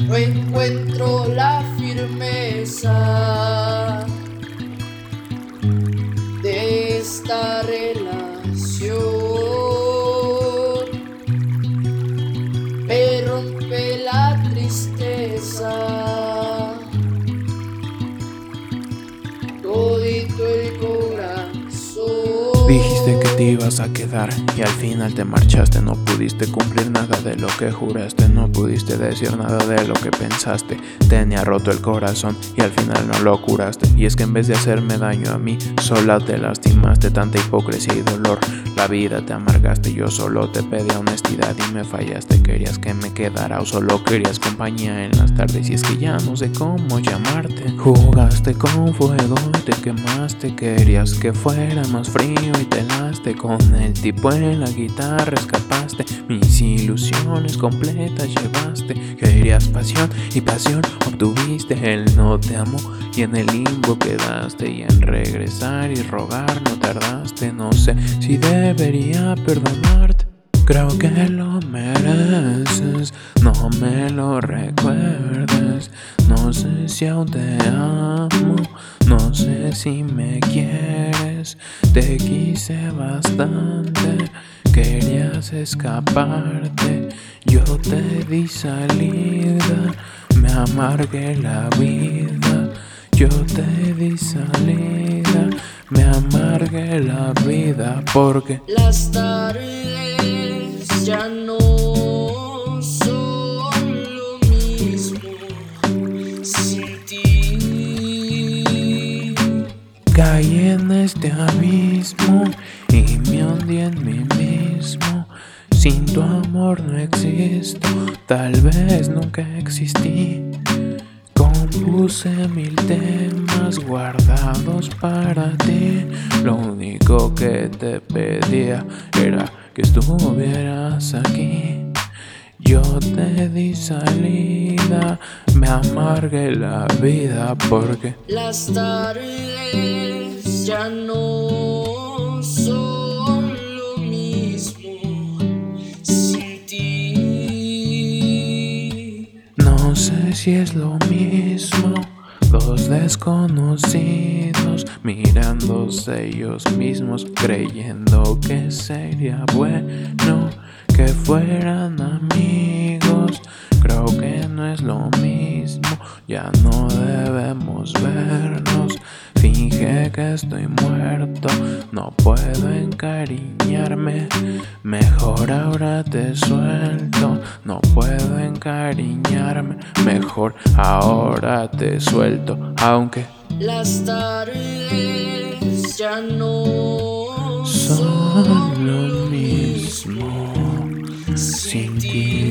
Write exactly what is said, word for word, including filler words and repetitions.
no encuentro la firmeza de esta relación. Me rompe la tristeza, todito el corazón. Dijiste que te ibas a quedar y al final te marchaste. No pudiste cumplir nada de lo que juraste, no pudiste decir nada de lo que pensaste. Tenía roto el corazón y al final no lo curaste. Y es que en vez de hacerme daño a mí, sola te lastimaste. Tanta hipocresía y dolor, la vida te amargaste. Yo solo te pedí honestidad y me fallaste. Querías que me quedara o solo querías compañía en las tardes. Y es que ya no sé cómo llamarte. Jugaste con fuego y te quemaste. Querías que fuera más frío y te helaste. Con el tipo en la guitarra escapaste. Mis ilusiones completas llevaste. Querías pasión y pasión obtuviste. Él no te amó y en el limbo quedaste. Y en regresar y rogar no tardaste. No sé si debería perdonarte. Creo que lo mereces, no me lo recuerdes. No sé si aún te amo, no sé si me quieres. Te quise bastante, querías escaparte. Yo te di salida, me amargué la vida. Yo te di salida, me amargué la vida porque las tardes ya no son lo mismo sin ti. Caí en este abismo y me hundí en mí mismo. Sin tu amor no existo, tal vez nunca existí. Compuse mil temas guardados para ti. Lo único que te pedía era que estuvieras aquí. Yo te di salida, me amargué la vida porque las tardes ya no son lo mismo sin ti. no sé si es lo mismo. Dos desconocidos mirándose ellos mismos, creyendo que sería bueno que fueran amigos. Creo que no es lo mismo, ya no debemos vernos. Finge que estoy muerto, no puedo encariñarme. Mejor ahora te suelto, no puedo encariñarme. Mejor ahora te suelto, aunque las tardes ya no son lo mismo sin ti.